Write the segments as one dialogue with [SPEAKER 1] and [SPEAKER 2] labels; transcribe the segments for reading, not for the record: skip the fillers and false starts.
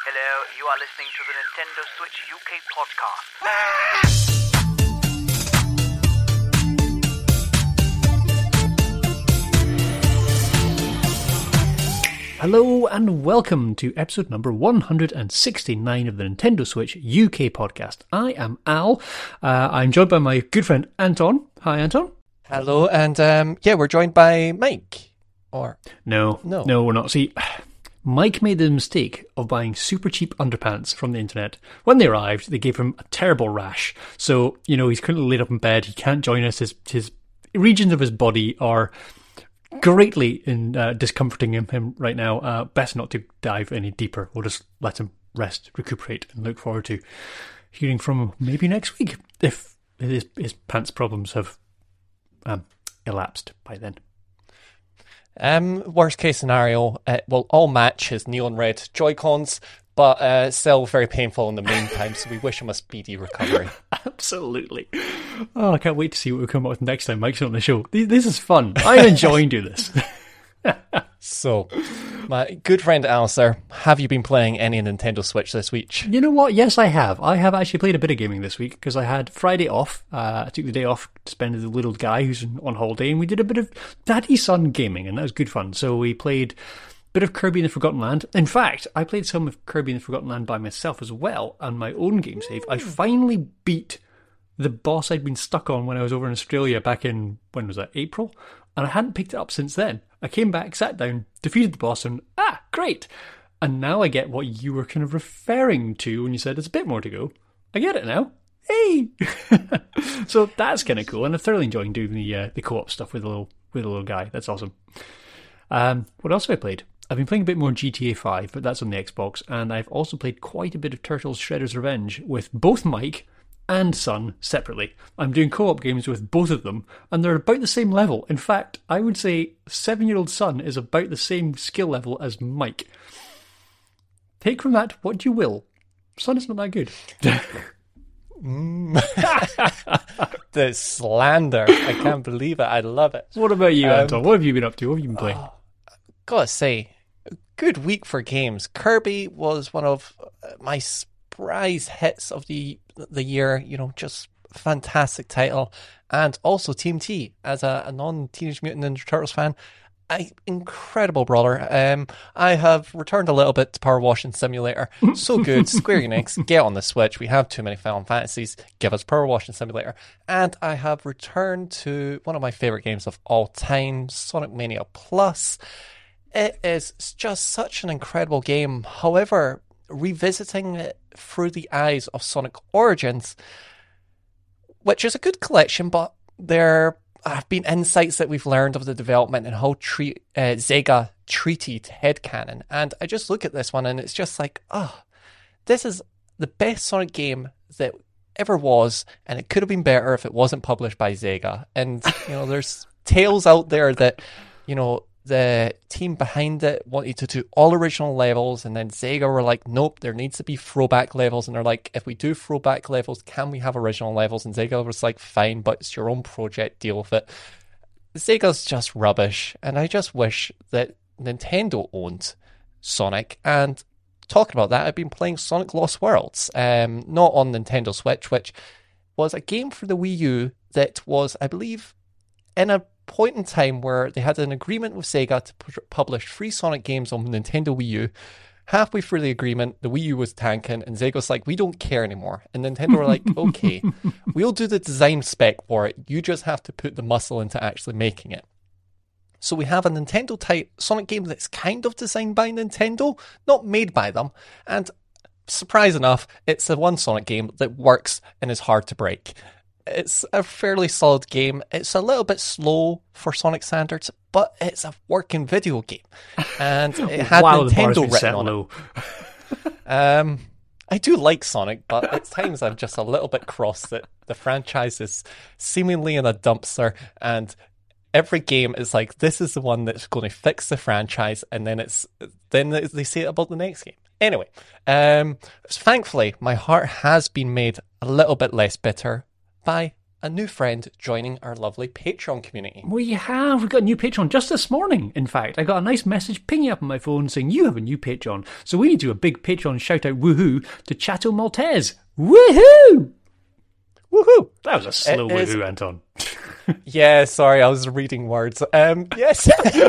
[SPEAKER 1] Hello, you are listening to the Nintendo Switch UK podcast.
[SPEAKER 2] Hello and welcome to episode number 169 of the Nintendo Switch UK podcast. I am Al. I'm joined by my good friend Anton. Hi, Anton.
[SPEAKER 3] Hello, and we're joined by Mike.
[SPEAKER 2] No, we're not. See, Mike made the mistake of buying super cheap underpants from the internet. When they arrived, they gave him a terrible rash. So, he's currently laid up in bed. He can't join us. His regions of his body are greatly discomforting him right now. Best not to dive any deeper. We'll just let him rest, recuperate, and look forward to hearing from him maybe next week if his pants problems have elapsed by then.
[SPEAKER 3] Worst case scenario, will all match his neon red Joy-Cons, but still very painful in the meantime, so we wish him a speedy recovery.
[SPEAKER 2] Absolutely. Oh, I can't wait to see what we come up with next time Mike's on the show. This is fun. I'm enjoying doing this.
[SPEAKER 3] So, my good friend Alistair, have you been playing any Nintendo Switch this week?
[SPEAKER 2] You know what? Yes, I have. I have actually played a bit of gaming this week because I had Friday off. I took the day off to spend with the little guy who's on holiday, and we did a bit of daddy-son gaming, and that was good fun. So we played a bit of Kirby in the Forgotten Land. In fact, I played some of Kirby in the Forgotten Land by myself as well, on my own game save. I finally beat the boss I'd been stuck on when I was over in Australia back in, when was that, April? And I hadn't picked it up since then. I came back, sat down, defeated the boss, and great. And now I get what you were kind of referring to when you said there's a bit more to go. I get it now. Hey! So that's kind of cool, and I'm thoroughly enjoying doing the co-op stuff with the little guy. That's awesome. What else have I played? I've been playing a bit more GTA 5, but that's on the Xbox, and I've also played quite a bit of Turtles Shredder's Revenge with both Mike and Son separately. I'm doing co-op games with both of them, and they're about the same level. In fact, I would say 7-year-old Son is about the same skill level as Mike. Take from that what you will. Son is not that good.
[SPEAKER 3] The slander. I can't believe it. I love it.
[SPEAKER 2] What about you, Anton? What have you been up to? What have you been playing?
[SPEAKER 3] Gotta say, good week for games. Kirby was one of my surprise hits of the year. Just fantastic title. And also Team T, as a non-Teenage Mutant Ninja Turtles fan, incredible brawler. I have returned a little bit to Power Washing Simulator. So good. Square Enix, get on the Switch. We have too many Final Fantasies. Give us Power Washing Simulator. And I have returned to one of my favorite games of all time, Sonic Mania Plus. It is just such an incredible game. However, revisiting it through the eyes of Sonic Origins, which is a good collection, but there have been insights that we've learned of the development and how Sega treated headcanon. And I just look at this one and it's just like, this is the best Sonic game that ever was, and it could have been better if it wasn't published by Sega. And, there's tales out there that, the team behind it wanted to do all original levels, and then Sega were like, nope, there needs to be throwback levels. And they're like, if we do throwback levels, can we have original levels? And Sega was like, fine, but it's your own project, deal with it. Sega's just rubbish, and I just wish that Nintendo owned Sonic. And talking about that, I've been playing Sonic Lost Worlds, not on Nintendo Switch, which was a game for the Wii U that was, I believe, in a point in time where they had an agreement with Sega to publish 3 Sonic games on Nintendo Wii U. Halfway through the agreement, the Wii U was tanking, and Sega was like, we don't care anymore. And Nintendo were like, okay, we'll do the design spec for it. You just have to put the muscle into actually making it. So we have a Nintendo-type Sonic game that's kind of designed by Nintendo, not made by them. And surprise enough, it's the one Sonic game that works and is hard to break. It's a fairly solid game. It's a little bit slow for Sonic standards, but it's a working video game. And it had Nintendo written on it. I do like Sonic, but at times I'm just a little bit cross that the franchise is seemingly in a dumpster, and every game is like, this is the one that's going to fix the franchise, and then they say it about the next game. Anyway, thankfully, my heart has been made a little bit less bitter by a new friend joining our lovely Patreon community.
[SPEAKER 2] We have. We've got a new Patreon just this morning, in fact. I got a nice message pinging up on my phone saying, you have a new Patreon. So we need to do a big Patreon shout-out woohoo to Chateau Maltese. Woohoo!
[SPEAKER 3] Woohoo!
[SPEAKER 2] That was a slow woohoo, Anton.
[SPEAKER 3] Yeah, sorry, I was reading words. Yes.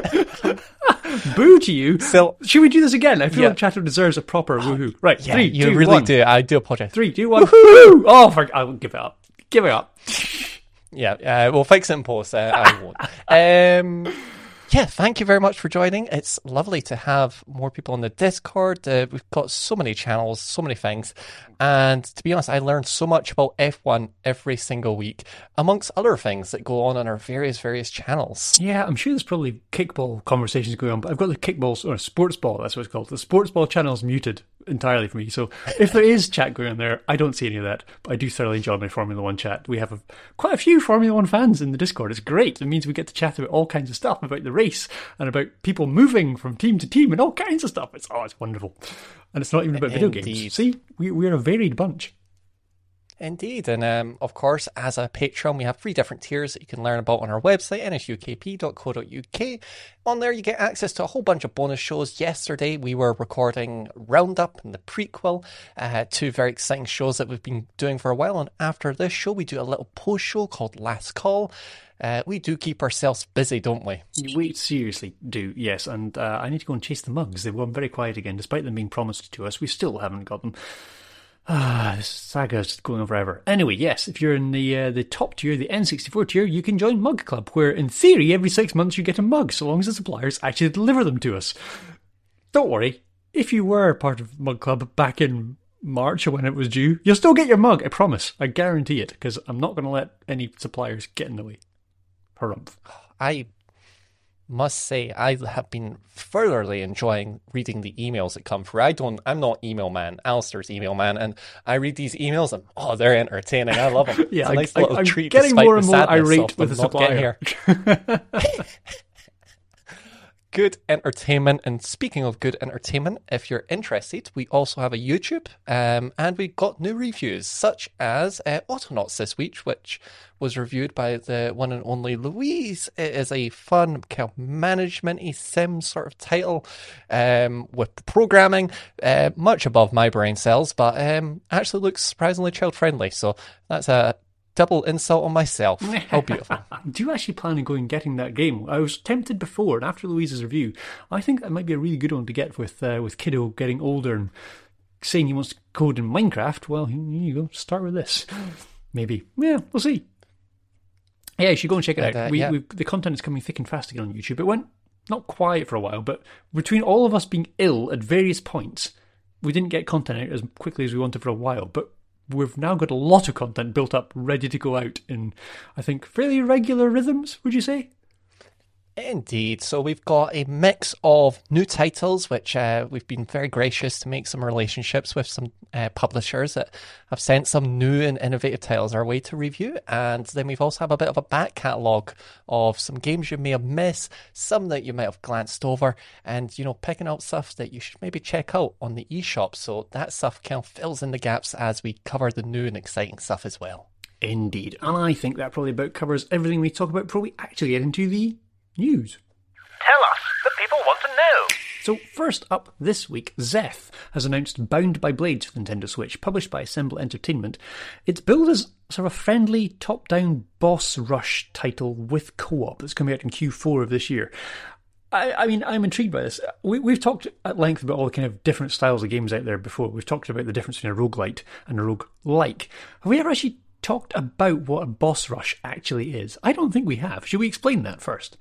[SPEAKER 2] Boo to you.
[SPEAKER 3] So,
[SPEAKER 2] should we do this again? I feel like Chateau deserves a proper woohoo. Right,
[SPEAKER 3] yeah,
[SPEAKER 2] 3,
[SPEAKER 3] you
[SPEAKER 2] 2,
[SPEAKER 3] really
[SPEAKER 2] 1.
[SPEAKER 3] do. I do apologize.
[SPEAKER 2] 3, 2, 1. Woohoo! Oh, I'll give it up. Give it up.
[SPEAKER 3] Yeah, we'll fix it in post. I won't. Yeah, thank you very much for joining. It's lovely to have more people on the Discord. We've got so many channels, so many things. And to be honest, I learned so much about F1 every single week, amongst other things that go on our various channels.
[SPEAKER 2] Yeah, I'm sure there's probably kickball conversations going on, but I've got the kickball, or sports ball, that's what it's called. The sports ball channel is muted entirely for me. So if there is chat going on there, I don't see any of that. But I do thoroughly enjoy my Formula One chat. We have quite a few Formula One fans in the Discord. It's great. It means we get to chat about all kinds of stuff, about the race and about people moving from team to team and all kinds of stuff. It's wonderful. And it's not even about video games. See, we're a varied bunch.
[SPEAKER 3] Indeed, and of course, as a Patreon, we have 3 different tiers that you can learn about on our website, nsukp.co.uk. On there, you get access to a whole bunch of bonus shows. Yesterday, we were recording Roundup and the prequel, 2 very exciting shows that we've been doing for a while. And after this show, we do a little post show called Last Call. We do keep ourselves busy, don't we?
[SPEAKER 2] We seriously do, yes. And I need to go and chase the mugs. They've gone very quiet again, despite them being promised to us. We still haven't got them. This saga is going on forever. Anyway, yes, if you're in the top tier, the N64 tier, you can join Mug Club, where in theory every 6 months you get a mug, so long as the suppliers actually deliver them to us. Don't worry, if you were part of Mug Club back in March or when it was due, you'll still get your mug, I promise. I guarantee it, because I'm not going to let any suppliers get in the way. Harumph.
[SPEAKER 3] I must say, I have been thoroughly enjoying reading the emails that come through. I'm not email man. Alistair's email man, and I read these emails and they're entertaining. I love them.
[SPEAKER 2] Yeah,
[SPEAKER 3] it's a nice little
[SPEAKER 2] I'm
[SPEAKER 3] treat.
[SPEAKER 2] Getting more and more irate
[SPEAKER 3] with
[SPEAKER 2] the supplier.
[SPEAKER 3] Good entertainment. And speaking of good entertainment, if you're interested, we also have a YouTube, and we got new reviews, such as Autonauts this week, which was reviewed by the one and only Louise. It is a fun kind of management-y sim sort of title, with programming much above my brain cells, but actually looks surprisingly child-friendly. So that's a double insult on myself. How beautiful.
[SPEAKER 2] Do you actually plan on going and getting that game? I was tempted before, and after Louise's review, I think that might be a really good one to get with Kiddo getting older and saying he wants to code in Minecraft. Well, here you go. Start with this. Maybe. Yeah, we'll see. Yeah, you should go and check it out. The content is coming thick and fast again on YouTube. It went not quiet for a while, but between all of us being ill at various points, we didn't get content out as quickly as we wanted for a while, but we've now got a lot of content built up, ready to go out in, I think, fairly regular rhythms, would you say?
[SPEAKER 3] Indeed. So we've got a mix of new titles, which we've been very gracious to make some relationships with some publishers that have sent some new and innovative titles our way to review. And then we've also have a bit of a back catalogue of some games you may have missed, some that you might have glanced over, and, picking out stuff that you should maybe check out on the eShop. So that stuff kind of fills in the gaps as we cover the new and exciting stuff as well.
[SPEAKER 2] Indeed. And I think that probably about covers everything we talk about before we actually get into the news.
[SPEAKER 1] Tell us, the people want to know.
[SPEAKER 2] So first up this week, Zeth has announced Bound by Blades for Nintendo Switch, published by Assemble Entertainment. It's billed as sort of a friendly top-down boss rush title with co-op that's coming out in Q4 of this year. I mean, I'm intrigued by this. We've talked at length about all the kind of different styles of games out there before. We've talked about the difference between a roguelite and a roguelike. Have we ever actually talked about what a boss rush actually is? I don't think we have. Should we explain that first?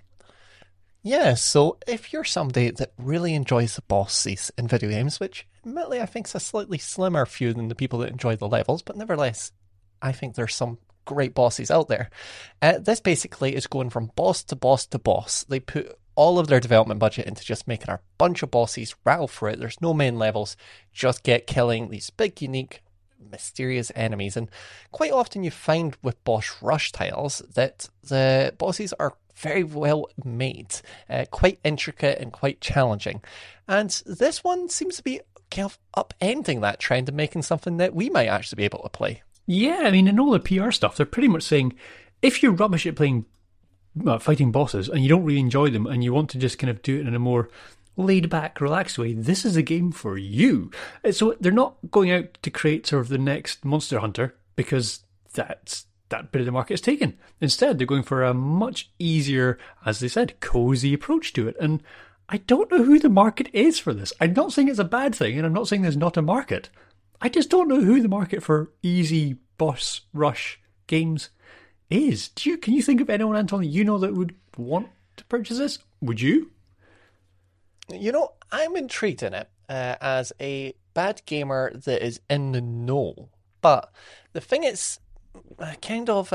[SPEAKER 3] Yeah, so if you're somebody that really enjoys the bosses in video games, which admittedly I think is a slightly slimmer few than the people that enjoy the levels, but nevertheless, I think there's some great bosses out there. This basically is going from boss to boss to boss. They put all of their development budget into just making a bunch of bosses rattle through it. There's no main levels, just get killing these big, unique, mysterious enemies. And quite often you find with boss rush titles that the bosses are very well made, quite intricate and quite challenging. And this one seems to be kind of upending that trend and making something that we might actually be able to play.
[SPEAKER 2] Yeah, I mean, in all the PR stuff, they're pretty much saying if you're rubbish at playing fighting bosses and you don't really enjoy them and you want to just kind of do it in a more laid back, relaxed way, this is a game for you. So they're not going out to create sort of the next Monster Hunter because that bit of the market is taken. Instead, they're going for a much easier, as they said, cozy approach to it. And I don't know who the market is for this. I'm not saying it's a bad thing, and I'm not saying there's not a market. I just don't know who the market for easy boss rush games is. Can you think of anyone, Anton, you know that would want to purchase this? Would you?
[SPEAKER 3] You know, I'm intrigued in it as a bad gamer that is in the know. But the thing is kind of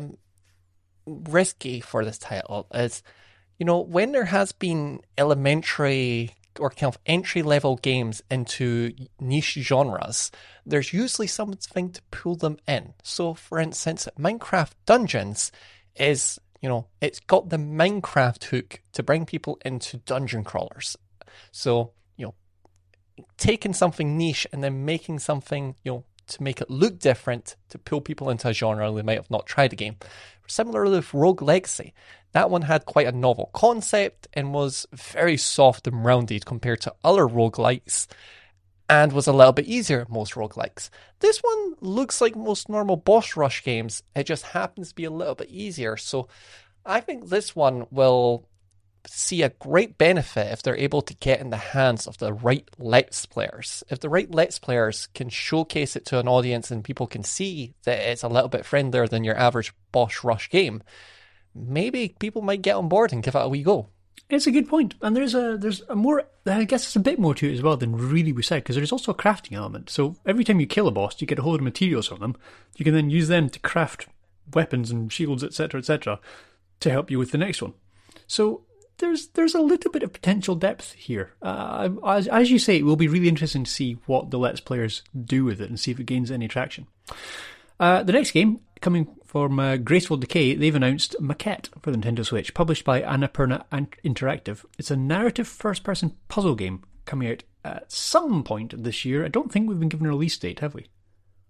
[SPEAKER 3] risky for this title is, you know, when there has been elementary or kind of entry-level games into niche genres, there's usually something to pull them in. So, for instance, Minecraft Dungeons is, you know, it's got the Minecraft hook to bring people into dungeon crawlers. So, you know, taking something niche and then making something, you know, to make it look different to pull people into a genre they might have not tried the game. Similarly with Rogue Legacy, that one had quite a novel concept and was very soft and rounded compared to other roguelikes and was a little bit easier than most roguelikes. This one looks like most normal boss rush games, it just happens to be a little bit easier. So I think this one will see a great benefit if they're able to get in the hands of the right Let's Players. If the right Let's Players can showcase it to an audience and people can see that it's a little bit friendlier than your average boss rush game, maybe people might get on board and give it a wee go.
[SPEAKER 2] It's a good point. And there's a more, I guess there's a bit more to it as well than really we said, because there's also a crafting element. So every time you kill a boss, you get a whole lot of materials from them. You can then use them to craft weapons and shields, etc., to help you with the next one. So there's a little bit of potential depth here. As you say, it will be really interesting to see what the Let's Players do with it and see if it gains any traction. The next game, coming from Graceful Decay, they've announced Maquette for the Nintendo Switch, published by Annapurna Interactive. It's a narrative first-person puzzle game coming out at some point this year. I don't think we've been given a release date, have we?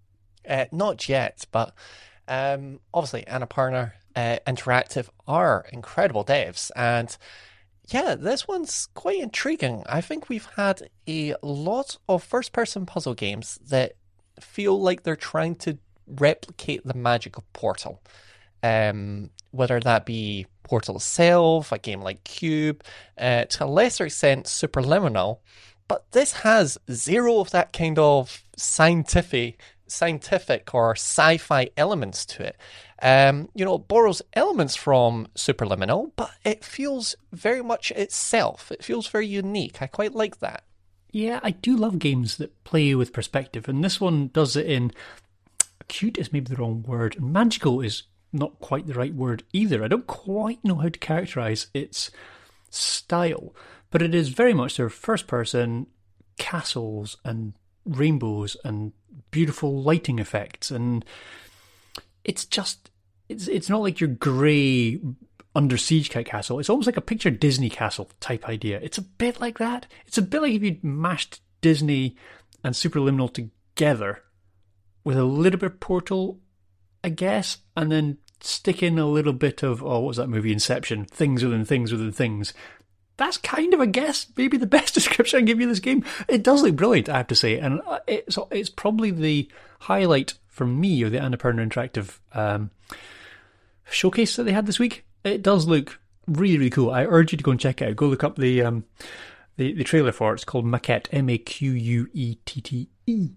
[SPEAKER 3] Not yet, but obviously Annapurna Interactive are incredible devs, and yeah, this one's quite intriguing. I think we've had a lot of first-person puzzle games that feel like they're trying to replicate the magic of Portal, whether that be Portal itself, a game like Cube, to a lesser extent Superliminal, but this has zero of that kind of scientific or sci-fi elements to it. You know, it borrows elements from Superliminal, but it feels very much itself. It feels very unique. I quite like that.
[SPEAKER 2] Yeah, I do love games that play with perspective, and this one does it in... Cute is maybe the wrong word, and magical is not quite the right word either. I don't quite know how to characterise its style, but it is very much their first-person castles and rainbows and beautiful lighting effects, and it's just it's not like your grey Under Siege type castle. It's almost like a picture Disney castle type idea. It's a bit like that. It's a bit like if you'd mashed Disney and Superliminal together with a little bit of Portal, I guess, and then stick in a little bit of, what was that movie, Inception, things within things within things. That's kind of, I guess, maybe the best description I can give you of this game. It does look brilliant, I have to say, and it's probably the highlight for me of the Annapurna Interactive showcase that they had this week. It does look really, really cool. I urge you to go and check it out. Go look up the trailer for it. It's called Maquette, Maquette.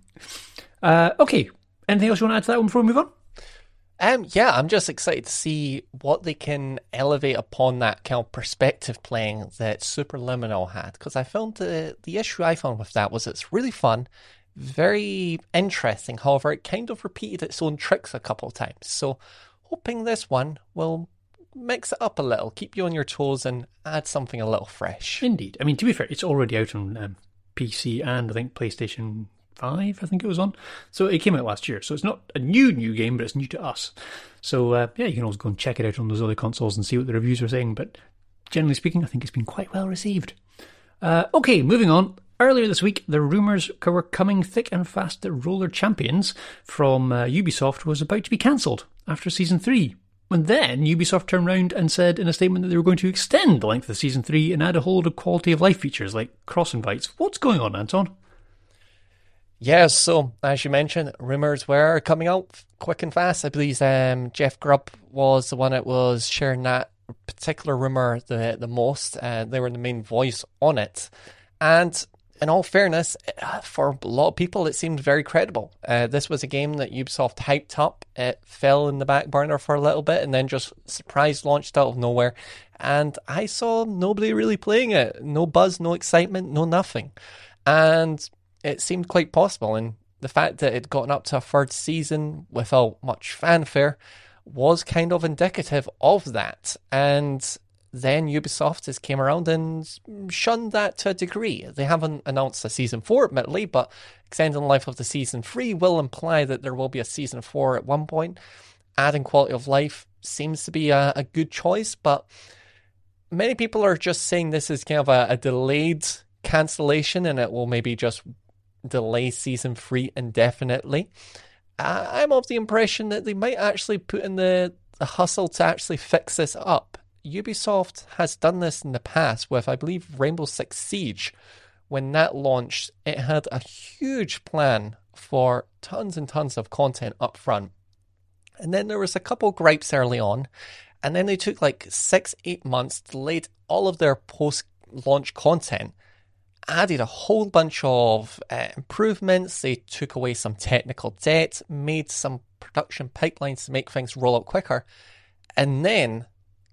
[SPEAKER 2] Okay, anything else you want to add to that one before we move on?
[SPEAKER 3] Yeah, I'm just excited to see what they can elevate upon that kind of perspective playing that Superliminal had, because I found the issue I found with that was it's really fun, very interesting. However, it kind of repeated its own tricks a couple of times. So, hoping this one will mix it up a little, keep you on your toes, and add something a little fresh.
[SPEAKER 2] Indeed. I mean, to be fair, it's already out on PC and I think PlayStation 5, I think it was on. So it came out last year. So it's not a new game, but it's new to us. So yeah, you can always go and check it out on those other consoles and see what the reviews are saying. But generally speaking, I think it's been quite well received. Okay, moving on. earlier this week, the rumours were coming thick and fast that Roller Champions from Ubisoft was about to be cancelled after Season 3. And then Ubisoft turned around and said in a statement that they were going to extend the length of Season 3 and add a whole load of quality of life features like cross-invites. What's going on, Anton?
[SPEAKER 3] Yeah, so as you mentioned, rumours were coming out quick and fast. I believe Jeff Grubb was the one that was sharing that particular rumour the most. They were the main voice on it. And in all fairness, for a lot of people, it seemed very credible. This was a game that Ubisoft hyped up. It fell in the back burner for a little bit and then just surprise launched out of nowhere. And I saw nobody really playing it. No buzz, no excitement, no nothing. And it seemed quite possible, and the fact that it'd gotten up to a third season without much fanfare was kind of indicative of that. And then Ubisoft has came around and shunned that to a degree. They haven't announced a Season 4, admittedly, but extending the life of the Season 3 will imply that there will be a Season 4 at one point. Adding quality of life seems to be a good choice, but many people are just saying this is kind of a delayed cancellation and it will maybe just delay Season 3 indefinitely. I'm of the impression that they might actually put in the hustle to actually fix this up. Ubisoft has done this in the past with, I believe, Rainbow Six Siege. When that launched, it had a huge plan for tons and tons of content up front. And then there was a couple gripes early on, and then they took like 6-8 months, delayed all of their post-launch content, added a whole bunch of improvements. They took away some technical debt, made some production pipelines to make things roll out quicker, and then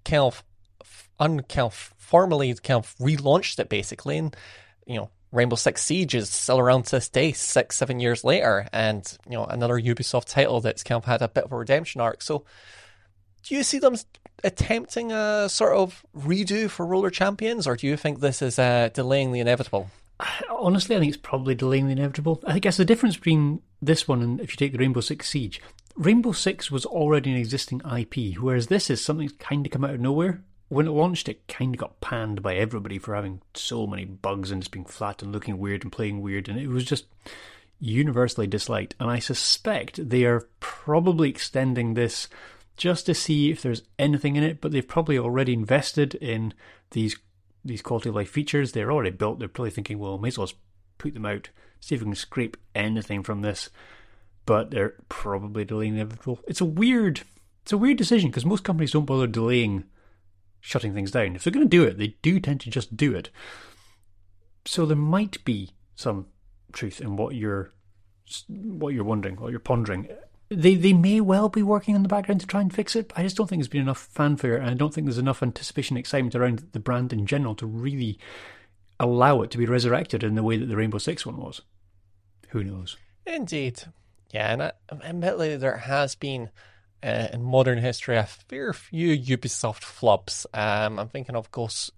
[SPEAKER 3] formally relaunched it basically. And Rainbow Six Siege is still around to this day, 6-7 years later, and another Ubisoft title that's kind of had a bit of a redemption arc. So do you see them attempting a sort of redo for Roller Champions, or do you think this is delaying the inevitable?
[SPEAKER 2] Honestly, I think it's probably delaying the inevitable. I guess the difference between this one and if you take the Rainbow Six Siege, Rainbow Six was already an existing IP, whereas this is something that's kind of come out of nowhere. When it launched, it kind of got panned by everybody for having so many bugs and just being flat and looking weird and playing weird, and it was just universally disliked. And I suspect they are probably extending this just to see if there's anything in it, but they've probably already invested in these quality of life features. They're already built. They're probably thinking, well, may as well put them out, see if we can scrape anything from this. But they're probably delaying the inevitable. It's a weird decision because most companies don't bother delaying shutting things down. If they're going to do it, they do tend to just do it. So there might be some truth in what you're wondering, what you're pondering. They may well be working in the background to try and fix it, but I just don't think there's been enough fanfare, and I don't think there's enough anticipation and excitement around the brand in general to really allow it to be resurrected in the way that the Rainbow Six one was. Who knows? Indeed.
[SPEAKER 3] Yeah, and admittedly there has been, in modern history, a fair few Ubisoft flops. I'm thinking of Ghost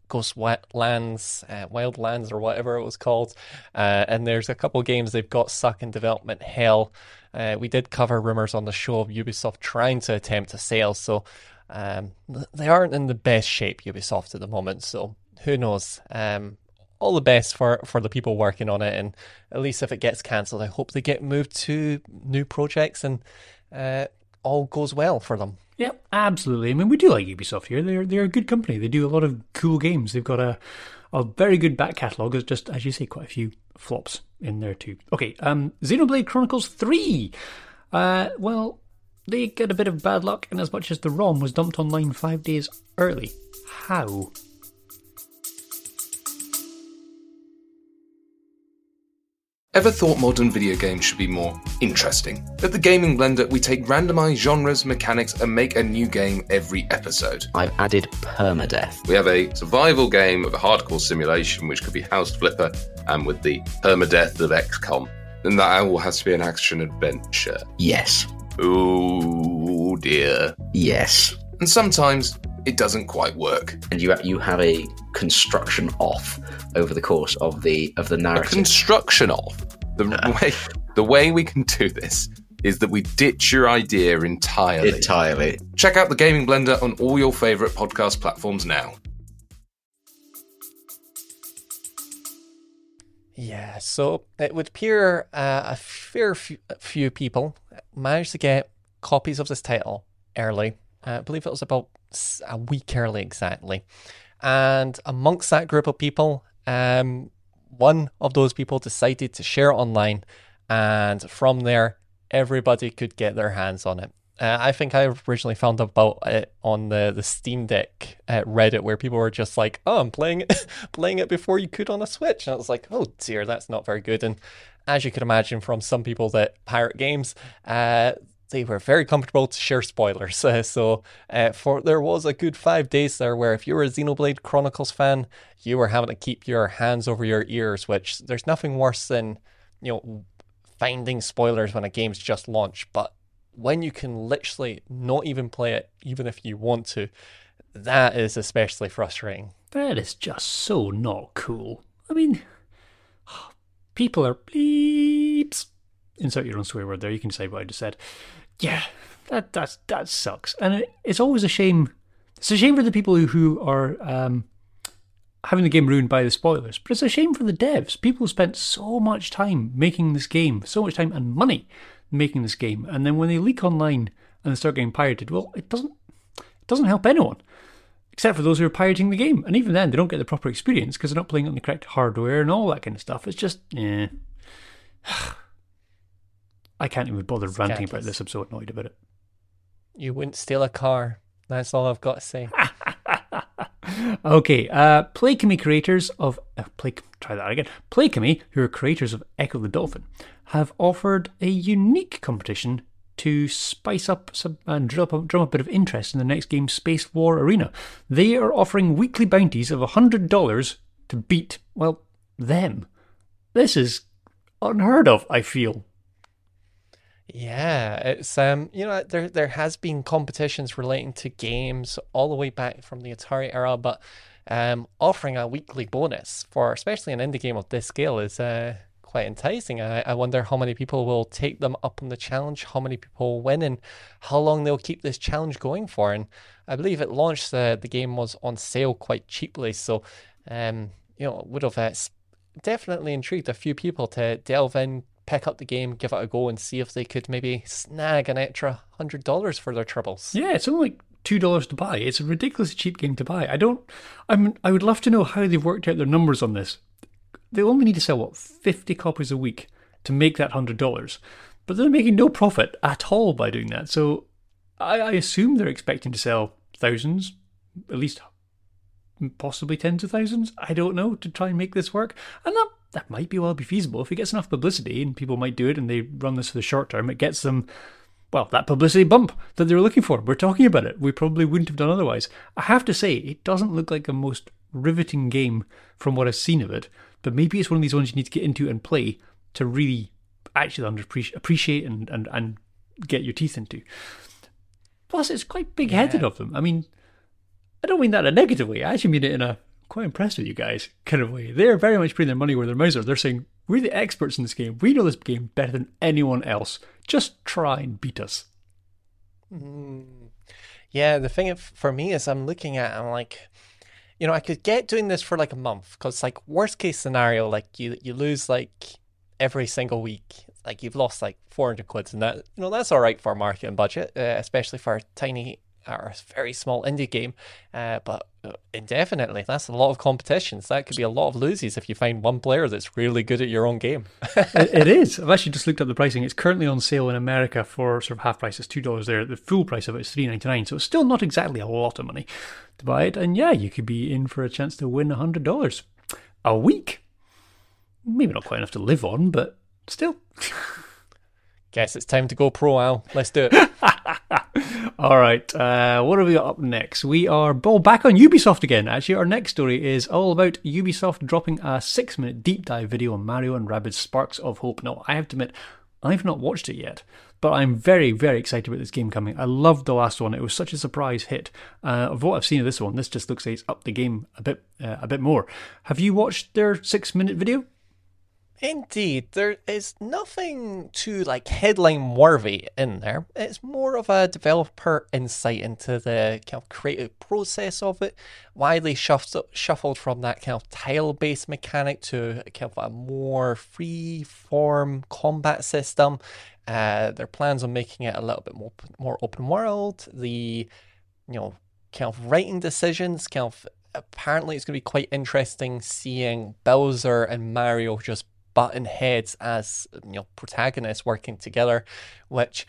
[SPEAKER 3] Wildlands, or whatever it was called. And there's a couple games they've got stuck in development hell. We did cover rumours on the show of Ubisoft trying to attempt a sale, so they aren't in the best shape, Ubisoft, at the moment. So who knows? All the best for the people working on it, and at least if it gets cancelled, I hope they get moved to new projects and all goes well for them.
[SPEAKER 2] Yeah, absolutely. I mean, we do like Ubisoft here. They're a good company. They do a lot of cool games. They've got a very good back catalogue. There's just, as you say, quite a few flops in there too. Okay, Xenoblade Chronicles 3. Well, they get a bit of bad luck in as much as the ROM was dumped online 5 days early. How?
[SPEAKER 4] Ever thought modern video games should be more interesting? At the Gaming Blender, we take randomized genres, mechanics, and make a new game every episode.
[SPEAKER 5] I've added permadeath.
[SPEAKER 4] We have a survival game of a hardcore simulation, which could be House Flipper, and with the permadeath of XCOM. And that all has to be an action-adventure.
[SPEAKER 5] Yes.
[SPEAKER 4] Oh dear.
[SPEAKER 5] Yes.
[SPEAKER 4] And sometimes it doesn't quite work.
[SPEAKER 5] And you have a construction off over the course of the narrative.
[SPEAKER 4] A construction off. The way we can do this is that we ditch your idea entirely. Check out the Gaming Blender on all your favourite podcast platforms now.
[SPEAKER 3] Yeah, so it would appear a fair few people managed to get copies of this title early. I believe it was about a week early exactly. And amongst that group of people, one of those people decided to share it online, and from there, everybody could get their hands on it. I think I originally found about it on the Steam Deck Reddit, where people were just like, "Oh, I'm playing it before you could on a Switch," and I was like, "Oh dear, that's not very good." And as you can imagine from some people that pirate games, they were very comfortable to share spoilers. So there was a good 5 days there where if you were a Xenoblade Chronicles fan, you were having to keep your hands over your ears, which there's nothing worse than, finding spoilers when a game's just launched. But when you can literally not even play it, even if you want to, that is especially frustrating.
[SPEAKER 2] That is just so not cool. I mean, people are bleeps. Insert your own swear word there. You can say what I just said. Yeah, that sucks. And it's always a shame. It's a shame for the people who are having the game ruined by the spoilers. But it's a shame for the devs. People spent so much time making this game, so much time and money making this game, and then when they leak online and they start getting pirated, well, it doesn't help anyone except for those who are pirating the game. And even then, they don't get the proper experience because they're not playing on the correct hardware and all that kind of stuff. It's just, I can't even bother ranting about this. I'm so annoyed about it.
[SPEAKER 3] You wouldn't steal a car. That's all I've got to say.
[SPEAKER 2] Okay, Playchemy creators of Playchemy, who are creators of Echo the Dolphin, have offered a unique competition to spice up and drum up a bit of interest in the next game, Space War Arena. They are offering weekly bounties of $100 to beat, well, them. This is unheard of, I feel.
[SPEAKER 3] Yeah, it's there has been competitions relating to games all the way back from the Atari era, but offering a weekly bonus for especially an indie game of this scale is quite enticing. I wonder how many people will take them up on the challenge, how many people will win, and how long they'll keep this challenge going for. And I believe it launched, the game was on sale quite cheaply, so would have definitely intrigued a few people to delve in, pick up the game, give it a go, and see if they could maybe snag an extra $100 for their troubles.
[SPEAKER 2] Yeah, it's only like $2 to buy. It's a ridiculously cheap game to buy. I would love to know how they've worked out their numbers on this. They only need to sell 50 copies a week to make that $100, but they're making no profit at all by doing that. So I assume they're expecting to sell thousands, at least possibly tens of thousands. I don't know, to try and make this work, and that might be feasible if it gets enough publicity and people might do it and they run this for the short term. It gets them, well, that publicity bump that they were looking for. We're talking about it. We probably wouldn't have done otherwise. I have to say, it doesn't look like the most riveting game from what I've seen of it, but maybe it's one of these ones you need to get into and play to really actually appreciate and get your teeth into. Plus, it's quite big-headed of them. I mean, I don't mean that in a negative way. I actually mean it in a quite impressed with you guys kind of way. They're very much putting their money where their mouths are. They're saying, we're the experts in this game. We know this game better than anyone else. Just try and beat us.
[SPEAKER 3] Yeah, the thing for me is I'm looking at, I'm like, I could get doing this for like a month, because like worst case scenario, like you lose like every single week, like you've lost like 400 quid, and that, that's all right for a marketing budget, especially for a tiny or a very small indie game, but indefinitely, that's a lot of competitions. That could be a lot of loses if you find one player that's really good at your own game.
[SPEAKER 2] It is. I've actually just looked up the pricing. It's currently on sale in America for sort of half price. It's $2 there. The full price of it is $3.99, so it's still not exactly a lot of money to buy it. And yeah, you could be in for a chance to win $100 a week. Maybe not quite enough to live on, but still.
[SPEAKER 3] Guess it's time to go pro, Al. Let's do it.
[SPEAKER 2] All right, what have we got up next? We are back on Ubisoft again. Actually, our next story is all about Ubisoft dropping a 6-minute deep dive video on Mario and Rabbids Sparks of Hope. Now, I have to admit, I've not watched it yet, but I'm very, very excited about this game coming. I loved the last one. It was such a surprise hit. Of what I've seen of this one, this just looks like it's upped the game a bit more. Have you watched their 6-minute video?
[SPEAKER 3] Indeed, there is nothing too like headline worthy in there. It's more of a developer insight into the kind of creative process of it, why they shuffled from that kind of tile-based mechanic to kind of a more free-form combat system. Their plans on making it a little bit more open world. The kind of writing decisions, kind of apparently it's going to be quite interesting seeing Bowser and Mario just button heads as protagonists working together, which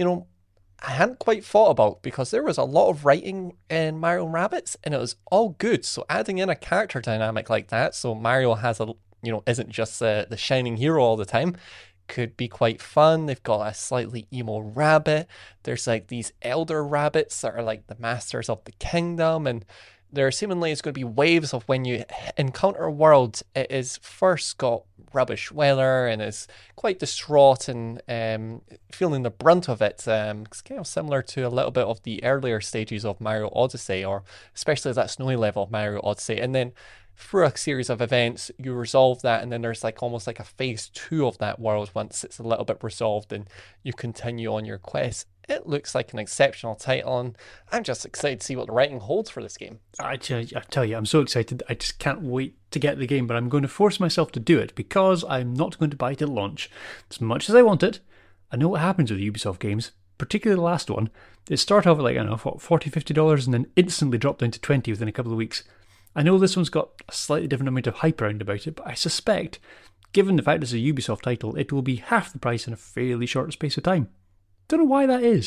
[SPEAKER 3] I hadn't quite thought about because there was a lot of writing in Mario & Rabbids and it was all good. So adding in a character dynamic like that, so Mario has isn't just the shining hero all the time, could be quite fun. They've got a slightly emo rabbit. There's like these elder rabbits that are like the masters of the kingdom, and there seemingly is going to be waves of when you encounter a world, it is first got rubbish weather and is quite distraught and feeling the brunt of it. It's kind of similar to a little bit of the earlier stages of Mario Odyssey, or especially that snowy level of Mario Odyssey. And then through a series of events, you resolve that, and then there's like almost like a phase 2 of that world once it's a little bit resolved and you continue on your quest. It looks like an exceptional title, and I'm just excited to see what the writing holds for this game.
[SPEAKER 2] I tell you, I'm so excited. I just can't wait to get the game, but I'm going to force myself to do it because I'm not going to buy it at launch. As much as I want it, I know what happens with Ubisoft games, particularly the last one. They start off at like, I don't know, $40, $50 and then instantly drop down to $20 within a couple of weeks. I know this one's got a slightly different amount of hype around about it, but I suspect, given the fact it's a Ubisoft title, it will be half the price in a fairly short space of time. Don't know why that is.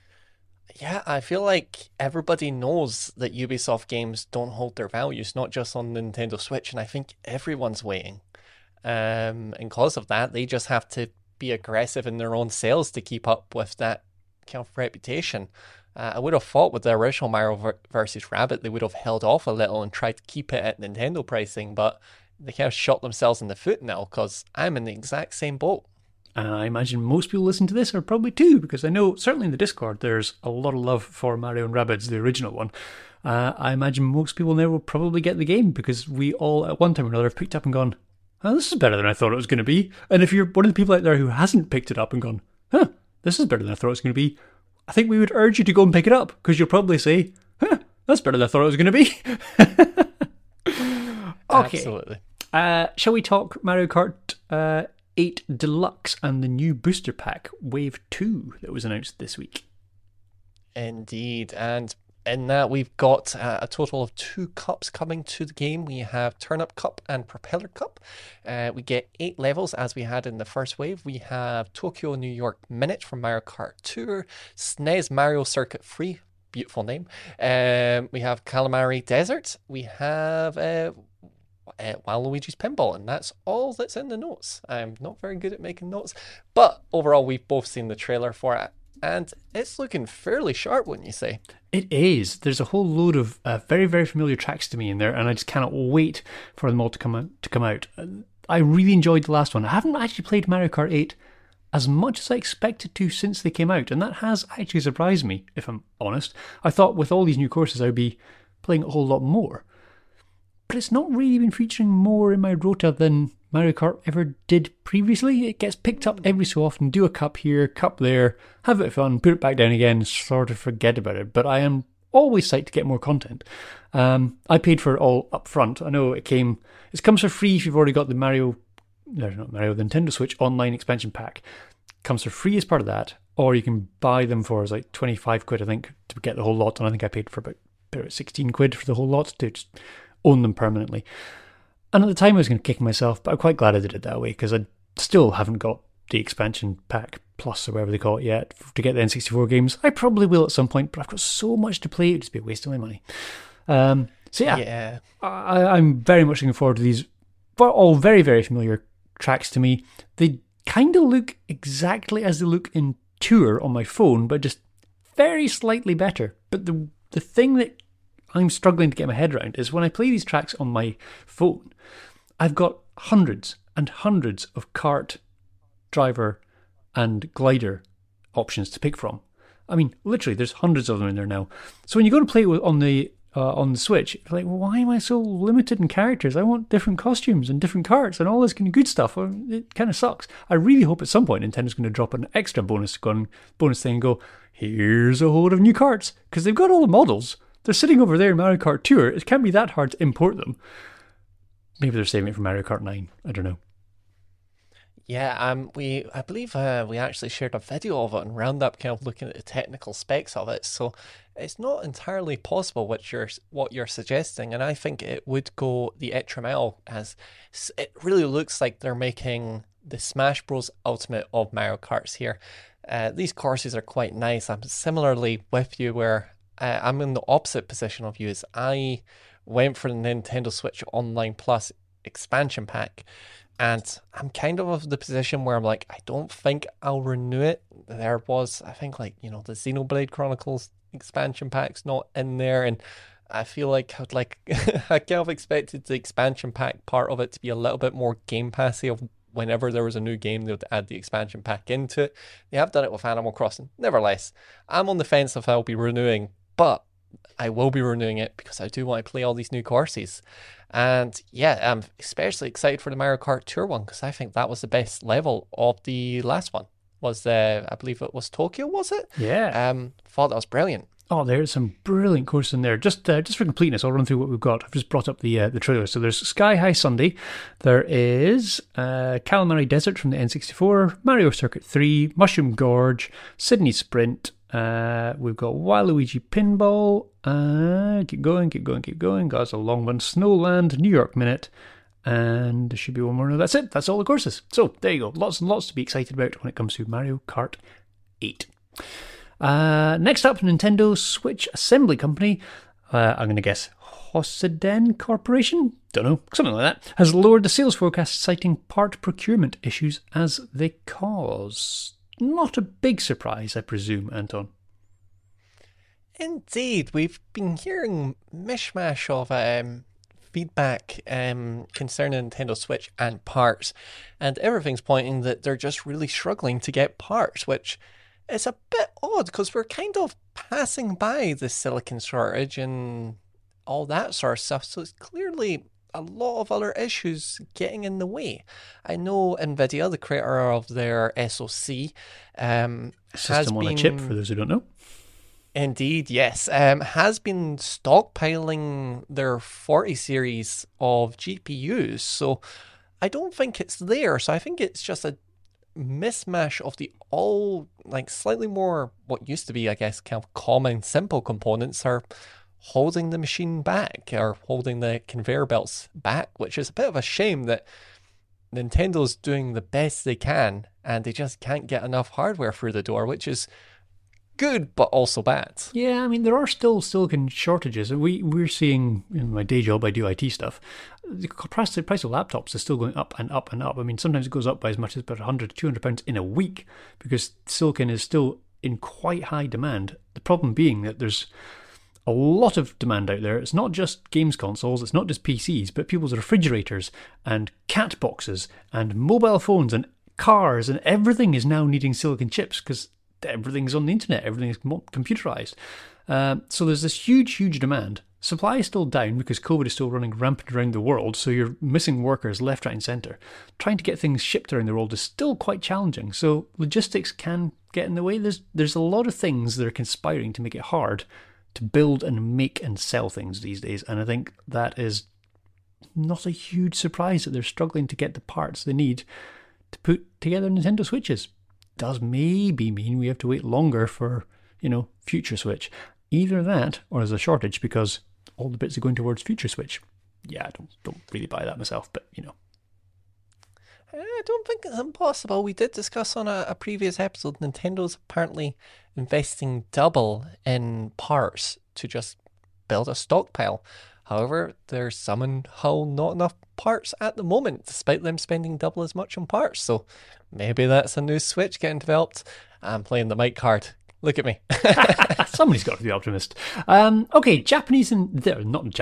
[SPEAKER 3] Yeah, I feel like everybody knows that Ubisoft games don't hold their values, not just on Nintendo Switch, and I think everyone's waiting. And because of that, they just have to be aggressive in their own sales to keep up with that kind of reputation. I would have thought with the original Mario vs. Rabbids, they would have held off a little and tried to keep it at Nintendo pricing, but they kind of shot themselves in the foot now, because I'm in the exact same boat.
[SPEAKER 2] And I imagine most people listening to this are probably too, because I know certainly in the Discord there's a lot of love for Mario & Rabbids, the original one. I imagine most people now will probably get the game because we all at one time or another have picked up and gone, oh, this is better than I thought it was going to be. And if you're one of the people out there who hasn't picked it up and gone, this is better than I thought it was going to be, I think we would urge you to go and pick it up, because you'll probably say, that's better than I thought it was going to be. Okay.
[SPEAKER 3] Absolutely.
[SPEAKER 2] Shall we talk Mario Kart 8 Deluxe and the new booster pack, Wave 2, that was announced this week?
[SPEAKER 3] Indeed, and in that we've got a total of 2 cups coming to the game. We have Turnip Cup and Propeller Cup. We get 8 levels as we had in the first wave. We have Tokyo New York Minute from Mario Kart Tour, SNES Mario Circuit Free, beautiful name. We have Calamari Desert. We have Waluigi's Pinball, and that's all that's in the notes. I'm not very good at making notes, but overall we've both seen the trailer for it, and it's looking fairly sharp, wouldn't you say?
[SPEAKER 2] It is. There's a whole load of very, very familiar tracks to me in there, and I just cannot wait for them all to come out. I really enjoyed the last one. I haven't actually played Mario Kart 8 as much as I expected to since they came out, and that has actually surprised me, if I'm honest. I thought with all these new courses I would be playing a whole lot more. But it's not really been featuring more in my rota than Mario Kart ever did previously. It gets picked up every so often, do a cup here, cup there, have a bit of fun, put it back down again, sort of forget about it. But I am always psyched to get more content. I paid for it all up front. I know it comes for free if you've already got the the Nintendo Switch online expansion pack. It comes for free as part of that, or you can buy them for like 25 quid, I think, to get the whole lot. And I think I paid for about 16 quid for the whole lot to just own them permanently. And at the time I was going to kick myself, but I'm quite glad I did it that way, because I still haven't got the expansion pack plus or whatever they call it yet to get the N64 games. I probably will at some point, but I've got so much to play, it would just be a waste of my money. I'm very much looking forward to these. All very, very familiar tracks to me. They kind of look exactly as they look in Tour on my phone, but just very slightly better. But the thing that I'm struggling to get my head around is when I play these tracks on my phone, I've got hundreds and hundreds of kart, driver, and glider options to pick from. I mean, literally, there's hundreds of them in there now. So when you go to play on the on the Switch. Like, why am I so limited in characters? I want different costumes and different carts and all this kind of good stuff. It kind of sucks. I really hope at some point Nintendo's going to drop an extra bonus thing and go, here's a load of new carts. Because they've got all the models. They're sitting over there in Mario Kart Tour. It can't be that hard to import them. Maybe they're saving it for Mario Kart 9. I don't know.
[SPEAKER 3] Yeah, I believe we actually shared a video of it and Roundup, kind of looking at the technical specs of it. So it's not entirely possible what you're suggesting, and I think it would go the extra mile, as it really looks like they're making the Smash Bros. Ultimate of Mario Karts here. These courses are quite nice. I'm similarly with you, where I'm in the opposite position of you, as I went for the Nintendo Switch Online Plus expansion pack. And I'm kind of the position where I'm like, I don't think I'll renew it. There was, I think, the Xenoblade Chronicles expansion pack's not in there. And I feel like I kind of expected the expansion pack part of it to be a little bit more Game Passy of whenever there was a new game, they would add the expansion pack into it. They have done it with Animal Crossing. Nevertheless, I'm on the fence if I'll be renewing, but I will be renewing it because I do want to play all these new courses. And yeah, I'm especially excited for the Mario Kart Tour one because I think that was the best level of the last one. I believe it was Tokyo, was it?
[SPEAKER 2] Yeah.
[SPEAKER 3] Thought that was brilliant.
[SPEAKER 2] Oh, there's some brilliant courses in there. Just for completeness, I'll run through what we've got. I've just brought up the trailer. So there's Sky High Sunday. There is Calamari Desert from the N64, Mario Circuit 3, Mushroom Gorge, Sydney Sprint. We've got Waluigi Pinball. Keep going. God's a long one. Snowland, New York Minute. And there should be one more. No, that's it. That's all the courses. So there you go. Lots and lots to be excited about when it comes to Mario Kart 8. Next up, Nintendo Switch Assembly Company, I'm going to guess Hosiden Corporation, don't know, something like that, has lowered the sales forecast, citing part procurement issues as the cause. Not a big surprise, I presume, Anton.
[SPEAKER 3] Indeed, we've been hearing mishmash of feedback concerning Nintendo Switch and parts, and everything's pointing that they're just really struggling to get parts, which is a bit odd because we're kind of passing by the silicon shortage and all that sort of stuff. So it's clearly a lot of other issues getting in the way. I know NVIDIA, the creator of their SoC,
[SPEAKER 2] System on a chip, for those who don't know.
[SPEAKER 3] Indeed, yes. Has been stockpiling their 40 series of GPUs. So I don't think it's there. So I think it's just a mismatch of the all slightly more what used to be, I guess, kind of common simple components are holding the machine back or holding the conveyor belts back, which is a bit of a shame that Nintendo's doing the best they can and they just can't get enough hardware through the door, which is good but also bad.
[SPEAKER 2] Yeah, I mean, there are still silicon shortages. We're seeing, in my day job, I do IT stuff, the price of laptops is still going up and up and up. I mean, sometimes it goes up by as much as about £100 to £200 in a week because silicon is still in quite high demand. The problem being that there's a lot of demand out there. It's not just games consoles, it's not just PCs, but people's refrigerators and cat boxes and mobile phones and cars, and everything is now needing silicon chips because everything's on the internet, everything's computerized. So there's this huge demand. Supply is still down because COVID is still running rampant around the world, so you're missing workers left, right and centre. Trying to get things shipped around the world is still quite challenging, so logistics can get in the way. There's a lot of things that are conspiring to make it hard to build and make and sell things these days, and I think that is not a huge surprise that they're struggling to get the parts they need to put together Nintendo Switches. Does maybe mean we have to wait longer for, future Switch. Either that, or there's a shortage because all the bits are going towards future Switch. Yeah, I don't really buy that myself, but
[SPEAKER 3] I don't think it's impossible. We did discuss on a previous episode, Nintendo's apparently investing double in parts to just build a stockpile. However, there's somehow not enough parts at the moment, despite them spending double as much on parts. So maybe that's a new Switch getting developed. I'm playing the mic card. Look at me.
[SPEAKER 2] Somebody's got to be the optimist. Okay, Japanese and the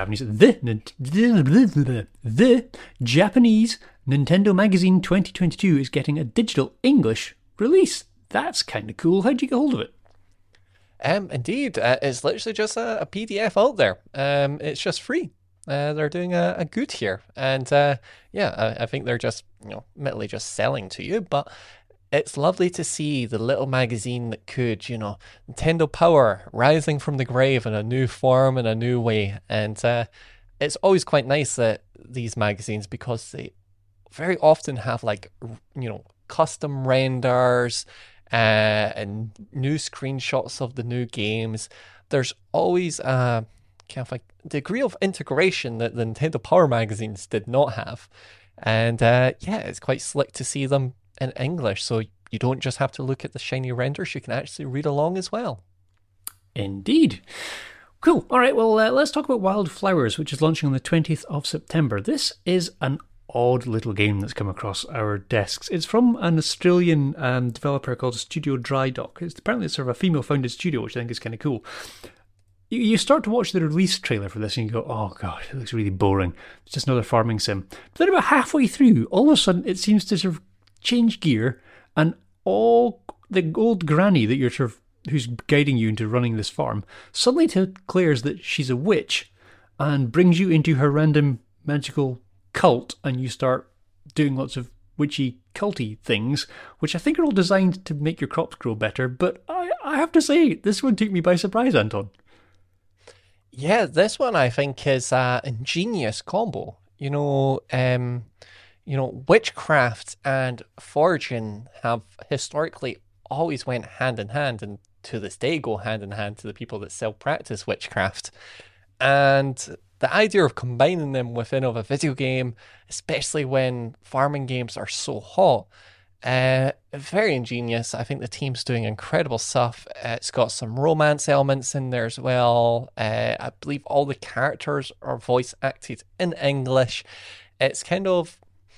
[SPEAKER 2] Japanese Nintendo Magazine 2022 is getting a digital English release. That's kind of cool. How'd you get hold of it?
[SPEAKER 3] Indeed, it's literally just a PDF out there. It's just free. They're doing a good here, and I think they're just admittedly just selling to you, but it's lovely to see the little magazine that could, Nintendo Power rising from the grave in a new form, in a new way, and it's always quite nice that these magazines, because they very often have custom renders and new screenshots of the new games. There's always a kind of degree of integration that the Nintendo Power magazines did not have. And it's quite slick to see them in English, so you don't just have to look at the shiny renders, you can actually read along as well.
[SPEAKER 2] Indeed. Cool. All right, well, let's talk about Wildflowers, which is launching on the 20th of September. This is an odd little game that's come across our desks. It's from an Australian developer called Studio Dry Dock. Apparently it's sort of a female-founded studio, which I think is kind of cool. You start to watch the release trailer for this and you go, oh god, it looks really boring. It's just another farming sim. But then about halfway through, all of a sudden it seems to sort of change gear, and all the old granny that you're who's guiding you into running this farm suddenly declares that she's a witch and brings you into her random magical cult, and you start doing lots of witchy culty things, which I think are all designed to make your crops grow better. But I have to say, this one took me by surprise, Anton.
[SPEAKER 3] Yeah, this one I think is an ingenious combo. Witchcraft and foraging have historically always went hand in hand, and to this day go hand in hand to the people that still practice witchcraft. And the idea of combining them within of a video game, especially when farming games are so hot, very ingenious. I think the team's doing incredible stuff. It's got some romance elements in there as well. I believe all the characters are voice acted in English. It's kind of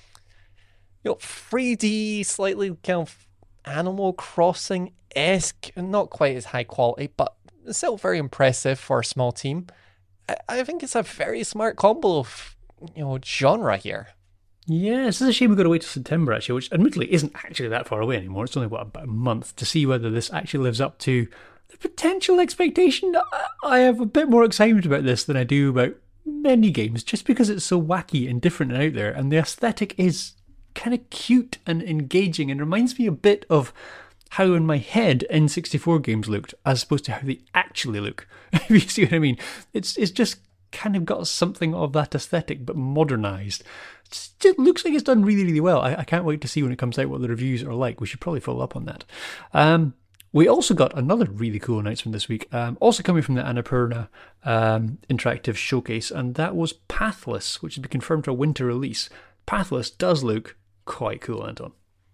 [SPEAKER 3] 3D, slightly kind of Animal Crossing-esque, not quite as high quality, but still very impressive for a small team. I think it's a very smart combo of genre here.
[SPEAKER 2] Yeah, it's a shame we've got to wait till September, actually, which admittedly isn't actually that far away anymore. It's only, about a month to see whether this actually lives up to the potential expectation. I have a bit more excitement about this than I do about many games, just because it's so wacky and different and out there, and the aesthetic is kind of cute and engaging and reminds me a bit of how in my head N64 games looked as opposed to how they actually look. If you see what I mean. It's just kind of got something of that aesthetic but modernised. It looks like it's done really, really well. I can't wait to see when it comes out what the reviews are like. We should probably follow up on that. We also got another really cool announcement this week, also coming from the Annapurna Interactive Showcase, and that was Pathless, which has been confirmed for a winter release. Pathless does look quite cool, Anton.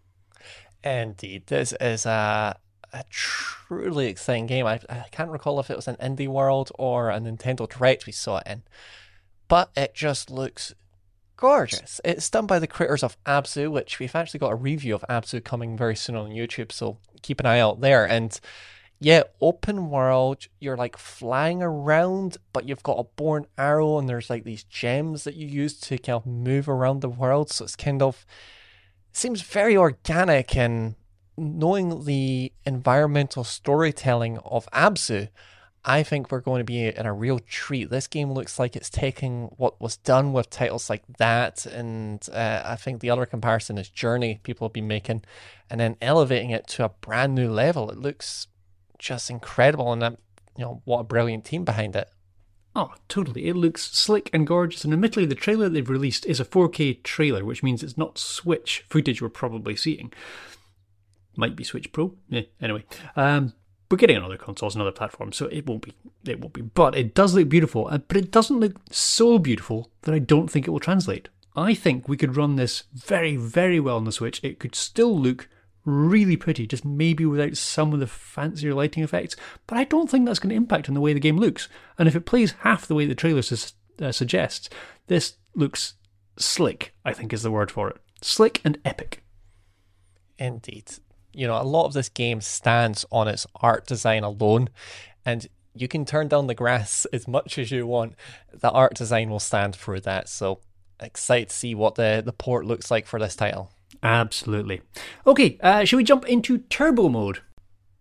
[SPEAKER 3] Indeed, this is a truly exciting game. I can't recall if it was an Indie World or a Nintendo Direct we saw it in, but it just looks gorgeous. It's done by the creators of Abzu, which we've actually got a review of Abzu coming very soon on YouTube, so keep an eye out there. And yeah, open world, you're flying around, but you've got a bow and arrow, and there's these gems that you use to kind of move around the world, so it's kind of seems very organic. And knowing the environmental storytelling of Abzu, I think we're going to be in a real treat. This game looks like it's taking what was done with titles like that, and I think the other comparison is Journey, people have been making, and then elevating it to a brand new level. It looks just incredible, and what a brilliant team behind it.
[SPEAKER 2] Oh, totally. It looks slick and gorgeous, and admittedly the trailer they've released is a 4K trailer, which means it's not Switch footage we're probably seeing. Might be Switch Pro. Anyway. We're getting on other consoles and other platforms, so it won't be. But it does look beautiful, but it doesn't look so beautiful that I don't think it will translate. I think we could run this very, very well on the Switch. It could still look really pretty, just maybe without some of the fancier lighting effects, but I don't think that's going to impact on the way the game looks. And if it plays half the way the trailer suggests, this looks slick, I think is the word for it. Slick and epic.
[SPEAKER 3] Indeed. A lot of this game stands on its art design alone, and you can turn down the grass as much as you want. The art design will stand through that, so excited to see what the port looks like for this title.
[SPEAKER 2] Absolutely. Okay, shall we jump into turbo mode?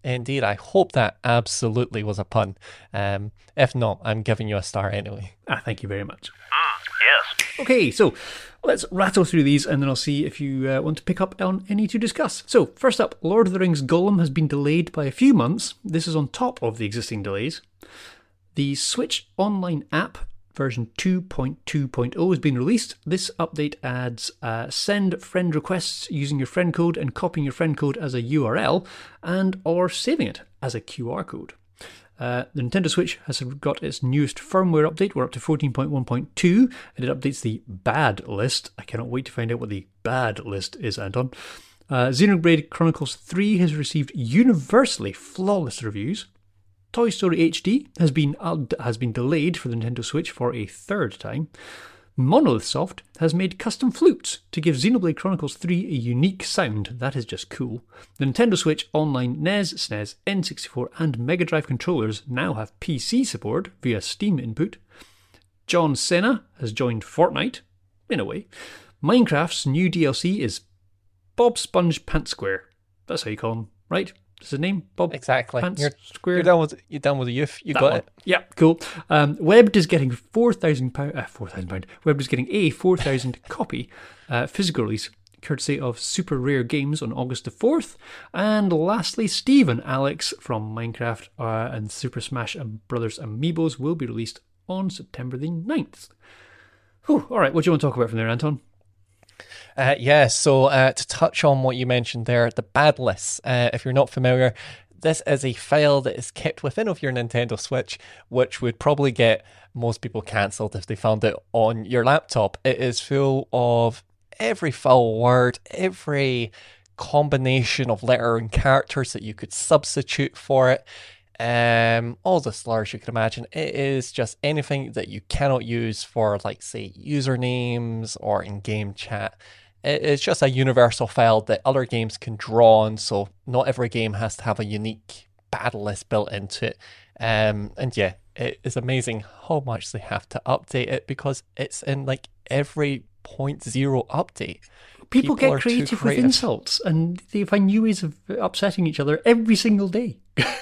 [SPEAKER 3] Indeed, I hope that absolutely was a pun. If not, I'm giving you a star anyway.
[SPEAKER 2] Thank you very much.
[SPEAKER 1] Yes.
[SPEAKER 2] Okay, so let's rattle through these and then I'll see if you want to pick up on any to discuss. So, first up, Lord of the Rings Gollum has been delayed by a few months. This is on top of the existing delays. The Switch Online app version 2.2.0 has been released. This update adds send friend requests using your friend code and copying your friend code as a URL and or saving it as a QR code. The Nintendo Switch has got its newest firmware update. We're up to 14.1.2 and it updates the bad list. I cannot wait to find out what the bad list is, Anton. Xenoblade Chronicles 3 has received universally flawless reviews. Toy Story HD has been delayed for the Nintendo Switch for a third time. Monolith Soft has made custom flutes to give Xenoblade Chronicles 3 a unique sound. That is just cool. The Nintendo Switch Online NES, SNES, N64 and Mega Drive controllers now have PC support via Steam input. John Cena has joined Fortnite, in a way. Minecraft's new DLC is Bob Sponge Pants Square. That's how you call him, right? That's his name? Bob
[SPEAKER 3] Exactly.
[SPEAKER 2] Pants
[SPEAKER 3] You're
[SPEAKER 2] Square.
[SPEAKER 3] done with the youth. You
[SPEAKER 2] That
[SPEAKER 3] got
[SPEAKER 2] one.
[SPEAKER 3] it.
[SPEAKER 2] Yeah, cool. Webbed is getting £4,000. Webbed is getting a 4,000 copy physical release, courtesy of Super Rare Games on August the 4th. And lastly, Steve and Alex from Minecraft and Super Smash Brothers Amiibos will be released on September the 9th. Whew, all right, what do you want to talk about from there, Anton?
[SPEAKER 3] So to touch on what you mentioned there, the bad lists, if you're not familiar, this is a file that is kept within of your Nintendo Switch, which would probably get most people cancelled if they found it on your laptop. It is full of every foul word, every combination of letter and characters that you could substitute for it. All the slurs you can imagine. It is just anything that you cannot use for, like, say, usernames or in-game chat. It's just a universal file that other games can draw on, so not every game has to have a unique battle list built into it. And yeah, it is amazing how much they have to update it because it's in like every 0.0 update.
[SPEAKER 2] People get creative with insults and they find new ways of upsetting each other every single day.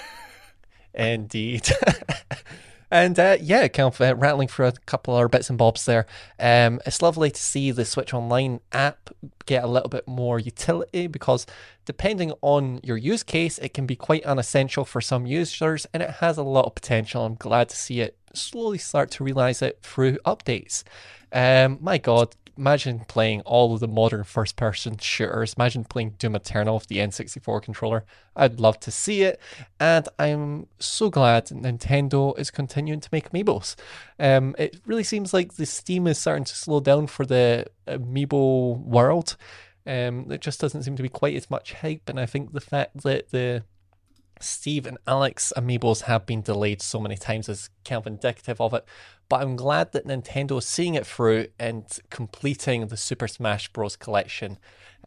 [SPEAKER 3] Indeed. And kind of rattling through a couple other bits and bobs there. It's lovely to see the Switch Online app get a little bit more utility because depending on your use case, it can be quite unessential for some users and it has a lot of potential. I'm glad to see it slowly start to realize it through updates. My God, imagine playing all of the modern first-person shooters. Imagine playing Doom Eternal with the N64 controller. I'd love to see it, and I'm so glad Nintendo is continuing to make Amiibos. It really seems like the Steam is starting to slow down for the Amiibo world. There just doesn't seem to be quite as much hype, and I think the fact that the Steve and Alex Amiibos have been delayed so many times is kind of indicative of it. But I'm glad that Nintendo is seeing it through and completing the Super Smash Bros. Collection.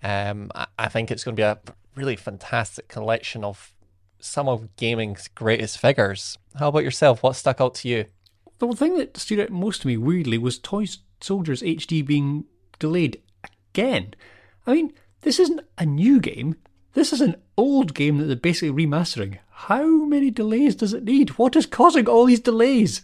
[SPEAKER 3] I think it's going to be a really fantastic collection of some of gaming's greatest figures. How about yourself? What stuck out to you?
[SPEAKER 2] The thing that stood out most to me, weirdly, was Toy Soldiers HD being delayed again. I mean, this isn't a new game. This is an old game that they're basically remastering. How many delays does it need? What is causing all these delays?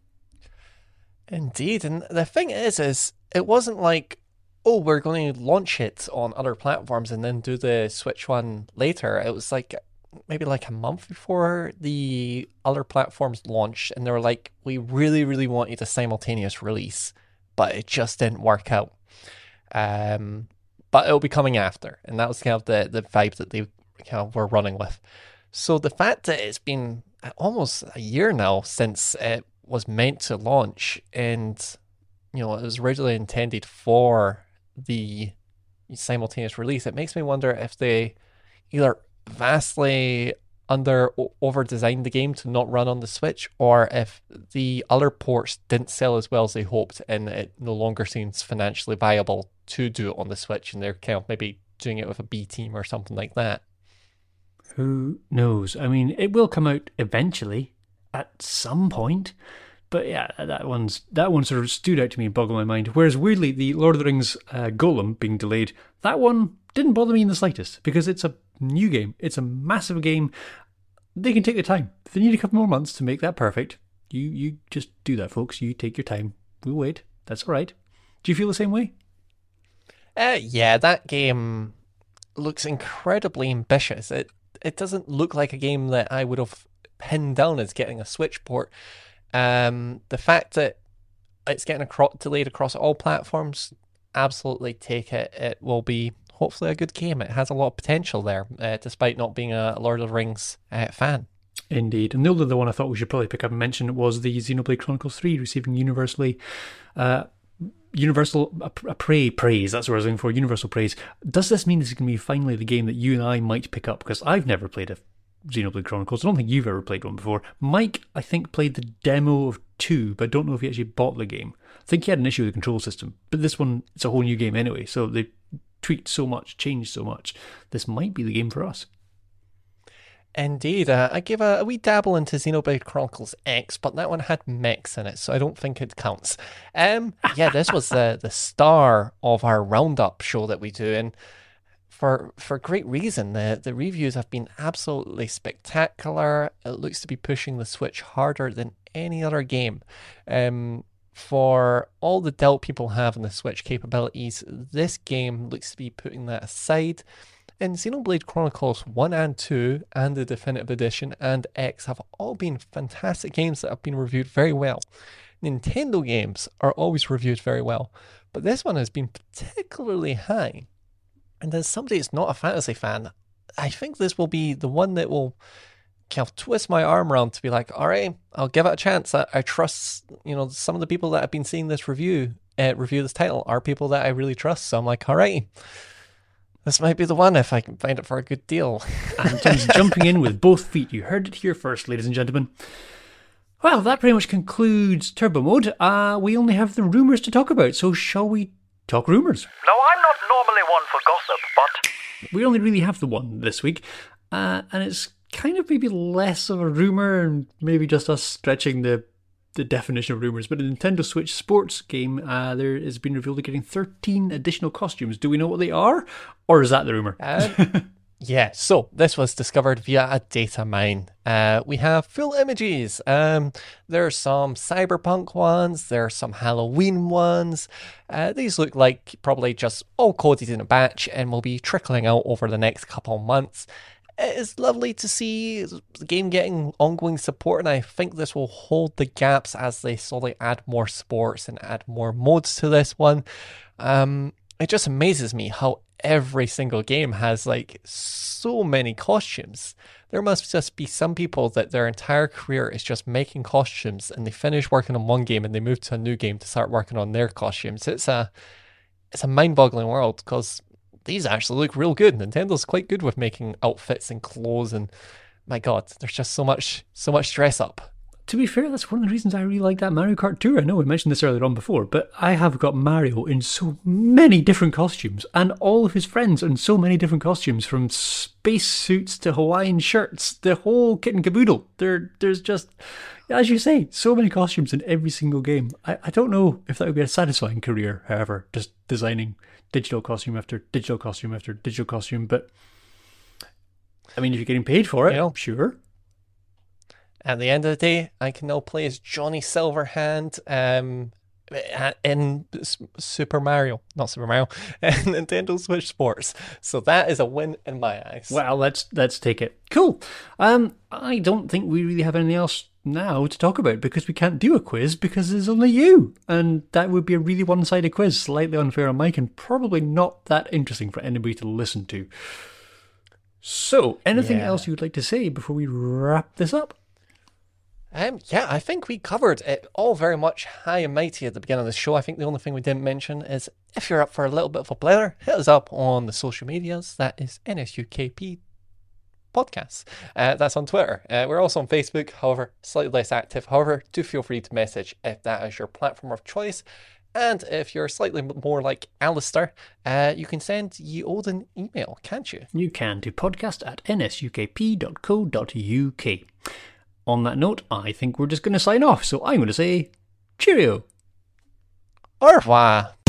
[SPEAKER 3] Indeed, and the thing is it wasn't like, oh, we're going to launch it on other platforms and then do the Switch one later. It was like maybe like a month before the other platforms launched, and they were like, we really, really want you to simultaneous release, but it just didn't work out. But it'll be coming after, and that was kind of the vibe that they kind of were running with. So the fact that it's been almost a year now since it was meant to launch, and it was originally intended for the simultaneous release, it makes me wonder if they either vastly over designed the game to not run on the Switch, or if the other ports didn't sell as well as they hoped and it no longer seems financially viable to do it on the Switch, and they're kind of maybe doing it with a B team or something like that.
[SPEAKER 2] Who knows? I mean, it will come out eventually at some point. But yeah, that one sort of stood out to me and boggled my mind. Whereas weirdly, the Lord of the Rings Golem being delayed, that one didn't bother me in the slightest because it's a new game. It's a massive game. they can take the time. If they need a couple more months to make that perfect, you just do that, folks. You take your time. We'll wait. That's all right. Do you feel the same way?
[SPEAKER 3] Yeah, that game looks incredibly ambitious. It doesn't look like a game that I would have pinned down as getting a Switch port. The fact that it's getting delayed across all platforms, absolutely take it. It will be hopefully a good game. It has a lot of potential there, despite not being a Lord of the Rings fan.
[SPEAKER 2] Indeed. And the other one I thought we should probably pick up and mention was the Xenoblade Chronicles 3 receiving universal praise. That's what I was looking for, universal praise. Does this mean this is going to be finally the game that you and I might pick up? Because I've never played a Xenoblade Chronicles. I don't think you've ever played one before. Mike, I think, played the demo of 2, but I don't know if he actually bought the game. I think he had an issue with the control system. But this one, it's a whole new game anyway, so they tweaked so much, changed so much. This might be the game for us.
[SPEAKER 3] Indeed. I gave a wee dabble into Xenoblade Chronicles X, but that one had mechs in it, so I don't think it counts. Yeah, this was the star of our roundup show that we do, and for great reason. The reviews have been absolutely spectacular. It looks to be pushing the Switch harder than any other game. For all the doubt people have in the Switch capabilities, this game looks to be putting that aside. And Xenoblade Chronicles 1 and 2 and the Definitive Edition and X have all been fantastic games that have been reviewed very well. Nintendo games are always reviewed very well, but this one has been particularly high. And as somebody that's not a fantasy fan, I think this will be the one that will kind of twist my arm around to be like, all right, I'll give it a chance. I trust, some of the people that have been seeing this review this title are people that I really trust. So I'm like, all right, this might be the one if I can find it for a good deal.
[SPEAKER 2] Anton's jumping in with both feet. You heard it here first, ladies and gentlemen. Well, that pretty much concludes Turbo Mode. We only have the rumours to talk about, so shall we talk rumours?
[SPEAKER 1] No, I'm not normally one for gossip, but
[SPEAKER 2] we only really have the one this week, and it's kind of maybe less of a rumour and maybe just us stretching the definition of rumours, but a Nintendo Switch sports game, there has been revealed to getting 13 additional costumes. Do we know what they are, or is that the rumour?
[SPEAKER 3] Yeah, so this was discovered via a data mine. We have full images. There are some cyberpunk ones, there are some Halloween ones. These look like probably just all coded in a batch and will be trickling out over the next couple of months. It is lovely to see the game getting ongoing support, and I think this will hold the gaps as they slowly add more sports and add more modes to this one. It just amazes me how every single game has like so many costumes. There must just be some people that their entire career is just making costumes, and they finish working on one game and they move to a new game to start working on their costumes. It's a mind-boggling world, because these actually look real good. Nintendo's quite good with making outfits and clothes, and my god, there's just so much dress up.
[SPEAKER 2] To be fair, that's one of the reasons I really like that Mario Kart Tour. I know we mentioned this earlier on before, but I have got Mario in so many different costumes, and all of his friends in so many different costumes, from space suits to Hawaiian shirts, the whole kit and caboodle. There's just, as you say, so many costumes in every single game. I don't know if that would be a satisfying career, however, just designing digital costume after digital costume after digital costume, but I mean, if you're getting paid for it, sure.
[SPEAKER 3] At the end of the day, I can now play as Johnny Silverhand in Super Mario, not Super Mario, Nintendo Switch Sports. So that is a win in my eyes.
[SPEAKER 2] Well, let's take it. Cool. I don't think we really have anything else now to talk about, because we can't do a quiz because there's only you, and that would be a really one-sided quiz, slightly unfair on Mike, and probably not that interesting for anybody to listen to. So, anything else you would like to say before we wrap this up?
[SPEAKER 3] Yeah, I think we covered it all very much high and mighty at the beginning of the show. I think the only thing we didn't mention is, if you're up for a little bit of a blather, hit us up on the social medias. That is NSUKP Podcasts. That's on Twitter. We're also on Facebook, however, slightly less active. However, do feel free to message if that is your platform of choice. And if you're slightly more like Alistair, you can send Ye Olden email, can't you?
[SPEAKER 2] You can, to podcast@nsukp.co.uk. On that note, I think we're just going to sign off, so I'm going to say cheerio.
[SPEAKER 3] Au revoir.